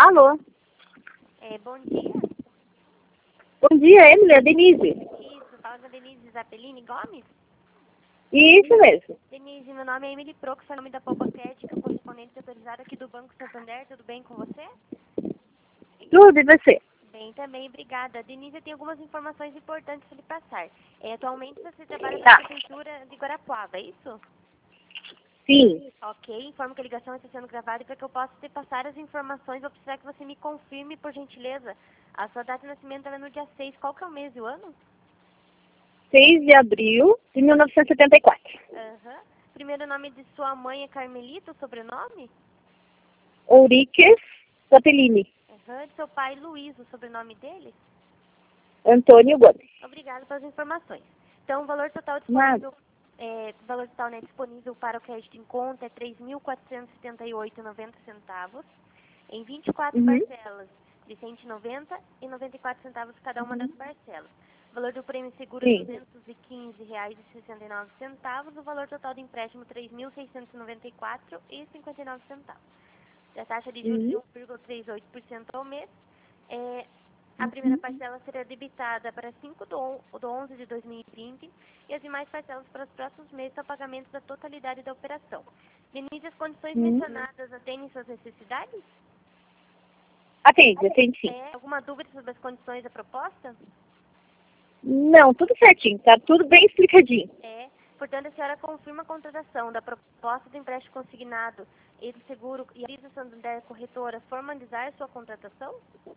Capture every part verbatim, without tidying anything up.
Alô? É, bom dia. Bom dia, Emily, é Denise. Isso, fala da Denise Zappellini Gomes. Isso mesmo. Denise, meu nome é Emily Prox, é o nome da Popocred, que é correspondente autorizada aqui do Banco Santander. Tudo bem com você? Tudo, e você? Bem, também, obrigada. Denise, eu tenho algumas informações importantes para lhe passar. É, atualmente você trabalha na Tá. Prefeitura de Guarapuava, é isso? Sim. Ok, informo que a ligação está sendo gravada e para que eu possa te passar as informações, vou precisar que você me confirme, por gentileza. A sua data de nascimento ela é no dia seis. Qual que é o mês e o ano? seis de abril de mil novecentos e setenta e quatro. Aham. Primeiro nome de sua mãe é Carmelita, o sobrenome? Ouriques Zappellini. Aham. De seu pai, Luiz, o sobrenome dele? Antônio Gomes. Obrigada pelas informações. Então, o valor total Nada. disponível, é, o valor total, né, disponível para o crédito em conta é três mil quatrocentos e setenta e oito reais e noventa centavos, em vinte e quatro Uhum. parcelas de cento e noventa reais e noventa e quatro centavos cada uma das parcelas. O valor do prêmio seguro é Sim. duzentos e quinze reais e sessenta e nove centavos, o valor total do empréstimo três mil seiscentos e noventa e quatro reais e cinquenta e nove centavos. A taxa de juros de Uhum. um vírgula trinta e oito por cento ao mês. É, a primeira parcela será debitada para cinco do onze de dois mil e vinte e as demais parcelas para os próximos meses ao pagamento da totalidade da operação. Denise, as condições Uhum. mencionadas atendem suas necessidades? Atende, atende sim. É, alguma dúvida sobre as condições da proposta? Não, tudo certinho, tá tudo bem explicadinho. É, portanto, a senhora confirma a contratação da proposta do empréstimo consignado e do seguro e avisa a Santander Corretora formalizar sua contratação?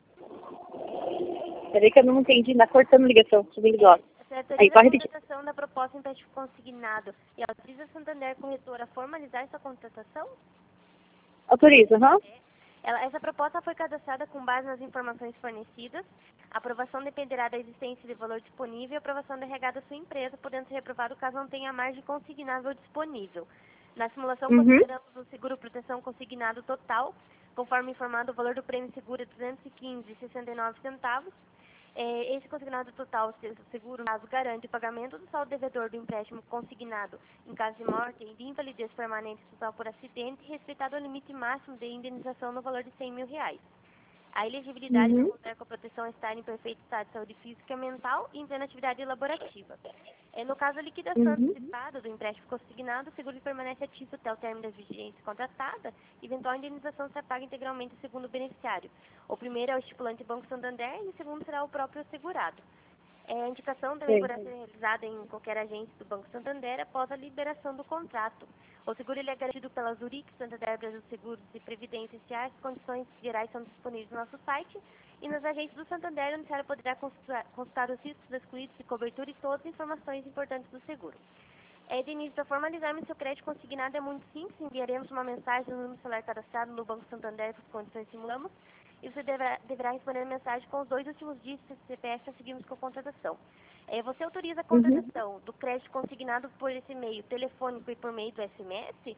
Peraí que eu não entendi, tá cortando ligação, desligou. A senhora Aí, autoriza a pode repetir. contratação da proposta de empréstimo consignado e autoriza a Santander Corretora a formalizar sua contratação? Autoriza, aham? Ela, essa proposta foi cadastrada com base nas informações fornecidas. A aprovação dependerá da existência de valor disponível e a aprovação da regada da sua empresa, podendo ser reprovado caso não tenha margem consignável disponível. Na simulação, Uhum. consideramos o seguro proteção consignado total, conforme informado, o valor do prêmio seguro é duzentos e quinze reais e sessenta e nove centavos. É, esse consignado total, o seguro, no caso, garante o pagamento do saldo devedor do empréstimo consignado em caso de morte e de invalidez permanente total por acidente, respeitado o limite máximo de indenização no valor de cem mil reais. A elegibilidade da Uhum. mulher com a proteção está em perfeito estado de saúde física e mental e em plena atividade laborativa. É, no caso da liquidação Uhum. antecipada do empréstimo consignado, o seguro permanece ativo até o término da vigência contratada, eventual indenização será paga integralmente segundo o beneficiário. O primeiro é o estipulante Banco Santander e o segundo será o próprio segurado. É, a indicação também Sim. poderá ser realizada em qualquer agência do Banco Santander após a liberação do contrato. O seguro ele é garantido pela Zurich, Santander Brasil Seguros e Previdência S A. As condições gerais são disponíveis no nosso site. E nas agências do Santander, o usuário poderá consultar, consultar os riscos excluídos de cobertura e todas as informações importantes do seguro. É, Denise, para formalizarmos seu crédito consignado é muito simples. Enviaremos uma mensagem no número celular cadastrado no Banco Santander com as condições que simulamos. E você deverá, deverá responder a mensagem com os dois últimos dígitos do C P F para seguirmos com a contratação. É, você autoriza a Uhum. contratação do crédito consignado por esse meio telefônico e por meio do S M S?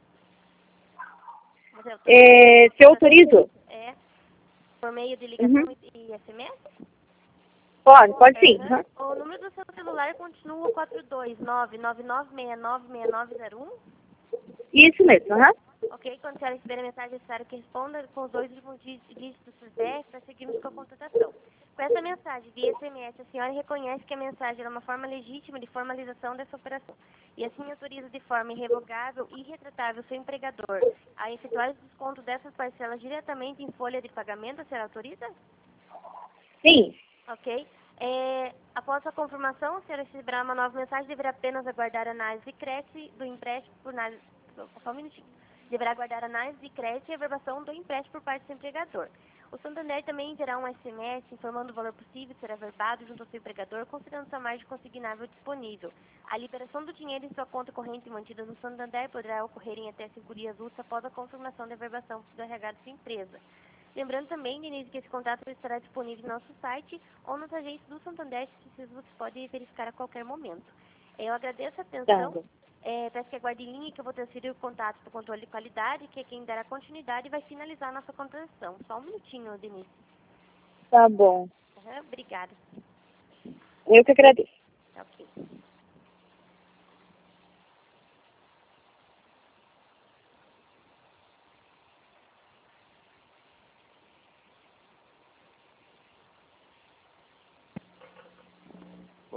Você autoriza É, se eu autorizo? É, por meio de ligação Uhum. e, e S M S? Pode, pode sim. Aham. Aham. O número do seu celular continua quatro dois nove nove nove seis nove seis nove zero um? Isso mesmo, aham. Ok? Quando a senhora receber a mensagem, é necessário que responda com os dois últimos dí- dígitos do C P F para seguirmos com a contratação. Com essa mensagem via S M S, a senhora reconhece que a mensagem é uma forma legítima de formalização dessa operação e assim autoriza de forma irrevogável e irretratável seu empregador a efetuar o desconto dessas parcelas diretamente em folha de pagamento. A senhora autoriza? Sim. Ok? É, após a confirmação, a senhora receberá uma nova mensagem, deverá apenas aguardar a análise de crédito do empréstimo por análise... Só um minutinho. Deverá aguardar a análise de crédito e a verbação do empréstimo por parte do seu empregador. O Santander também enviará um S M S informando o valor possível de ser averbado junto ao seu empregador, considerando sua margem consignável disponível. A liberação do dinheiro em sua conta corrente mantida no Santander poderá ocorrer em até cinco dias úteis após a confirmação da verbação do R H da sua empresa. Lembrando também, Denise, que esse contrato estará disponível no nosso site ou nas agências do Santander, se preciso, você pode verificar a qualquer momento. Eu agradeço a atenção, Tá. é, peço que aguarde em linha que eu vou transferir o contato para o controle de qualidade, que é quem dará continuidade e vai finalizar a nossa contratação. Só um minutinho, Denise. Tá bom. Uhum, obrigada. Eu que agradeço. Tá ok.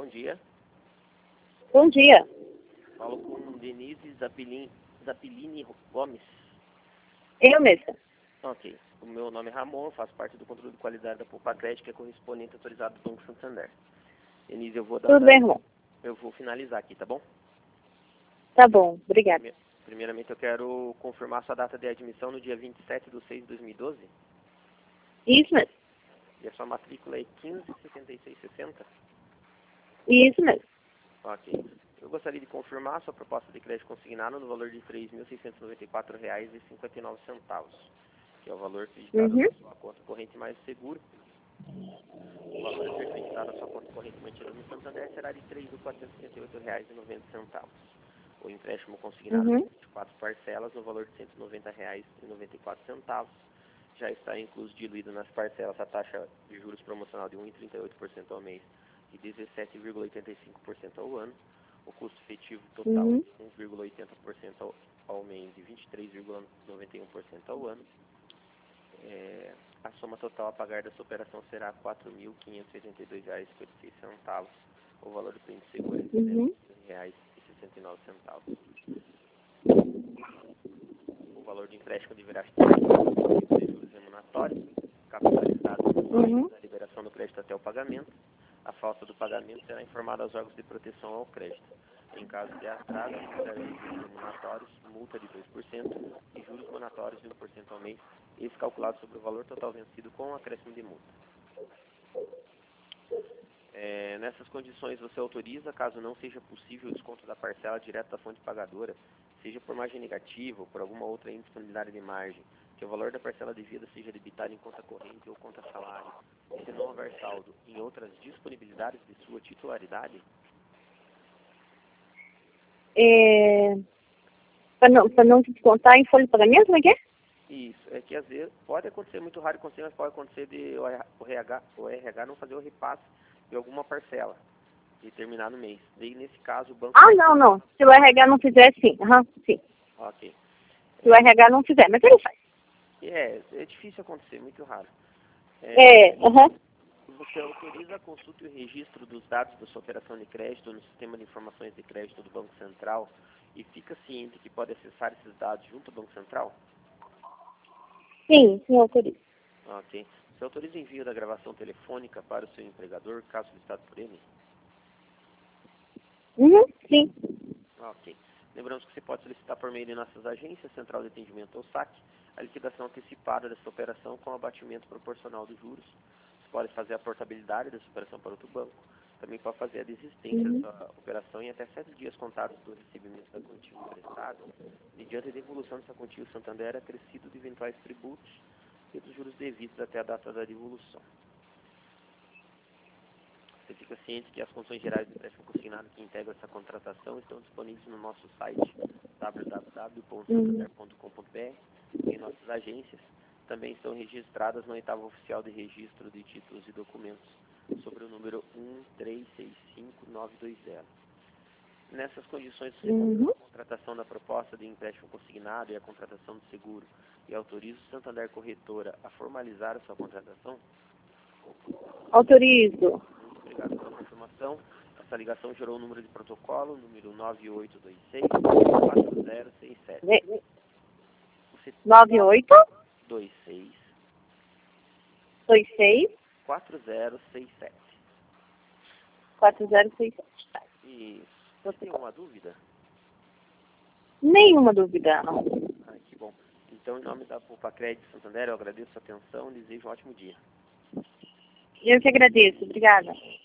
bom dia. Bom dia. Falo com Denise Zapilin, Zapilini Gomes. Eu mesma. Ok. O meu nome é Ramon, faço parte do controle de qualidade da Poupa-Crédito, que é correspondente autorizado do Banco Santander. Denise, eu vou dar... Tudo bem, Ramon? Eu vou finalizar aqui, tá bom? Tá bom, obrigada. Primeiramente, eu quero confirmar sua data de admissão no dia vinte e sete de seis de dois mil e doze. Isso mesmo. E a sua matrícula é quinze setenta e seis sessenta? Isso mesmo. Ok. Eu gostaria de confirmar a sua proposta de crédito consignado no valor de três mil seiscentos e noventa e quatro reais e cinquenta e nove centavos, que é o valor acreditado Uhum. na sua conta corrente mais seguro. O valor a ser acreditado na sua conta corrente mantida no Santander será de três mil quatrocentos e sessenta e oito reais e noventa centavos. O empréstimo consignado Uhum. em vinte e quatro parcelas no valor de cento e noventa reais e noventa e quatro centavos. Já está incluso diluído nas parcelas a taxa de juros promocional de um vírgula trinta e oito por cento ao mês e dezessete vírgula oitenta e cinco por cento ao ano. O custo efetivo total Uhum. de um vírgula oitenta por cento ao, ao mês e vinte e três vírgula noventa e um por cento ao ano. É, a soma total a pagar dessa operação será quatro mil quinhentos e oitenta e dois reais e cinquenta e seis centavos. O valor do prêmio de seguro é de Uhum. duzentos reais e sessenta e nove centavos. O valor do empréstimo deverá estar de juros remuneratórios, capitalizados Uhum. da liberação do crédito até o pagamento. A falta do pagamento será informada aos órgãos de proteção ao crédito. Em caso de atraso, serão juros remuneratórios, multa de dois por cento e juros monatórios de um por cento ao mês, esse calculado sobre o valor total vencido com o acréscimo de multa. É, nessas condições, você autoriza, caso não seja possível o desconto da parcela direto da fonte pagadora, seja por margem negativa ou por alguma outra indisponibilidade de margem, que o valor da parcela devida seja debitado em conta corrente ou conta salário, se não houver saldo em outras disponibilidades de sua titularidade. É... Para não, para não descontar em folha de pagamento, como é que é? Isso, é que às vezes pode acontecer muito raro acontecer, mas pode acontecer de o R H, o R H não fazer o repasse de alguma parcela de determinado mês. Daí, nesse caso, o banco... Ah, não, não. Se o R H não fizer, sim. Aham, sim. Ok. Se o R H não fizer, mas ele faz. É, é difícil acontecer, muito raro. É, É, aham. Você autoriza a consulta e o registro dos dados da sua operação de crédito no Sistema de Informações de Crédito do Banco Central e fica ciente que pode acessar esses dados junto ao Banco Central? Sim, sim, autorizo. Ok. Você autoriza o envio da gravação telefônica para o seu empregador, caso solicitado por ele? Uhum, sim. Ok. Lembramos que você pode solicitar por meio de nossas agências, Central de Atendimento ou S A C, a liquidação antecipada dessa operação com abatimento proporcional dos juros. Você pode fazer a portabilidade dessa operação para outro banco. Também pode fazer a desistência Uhum. dessa operação em até sete dias contados do recebimento da quantia emprestada, mediante a devolução dessa quantia, o Santander é acrescido de eventuais tributos e dos juros devidos até a data da devolução. Você fica ciente que as condições gerais do empréstimo consignado que integram essa contratação estão disponíveis no nosso site w w w ponto santander ponto com ponto b r e em nossas agências. Também estão registradas na oitava oficial de registro de títulos e documentos sobre o número um três seis cinco nove dois zero. Nessas condições, você conclui a contratação da proposta de empréstimo consignado e a contratação do seguro e autoriza o Santander Corretora a formalizar a sua contratação? Autorizo. Muito obrigado pela confirmação. Essa ligação gerou o número de protocolo, número nove oito dois seis quatro zero seis sete. Você... nove oito dois seis dois seis quatro zero seis sete. quatro zero seis sete. Tá. Isso. Você tem alguma dúvida? Nenhuma dúvida, não. Ah, que bom. Então, em nome da Poupa-Crédito Santander, eu agradeço a atenção e desejo um ótimo dia. Eu que agradeço. Obrigada.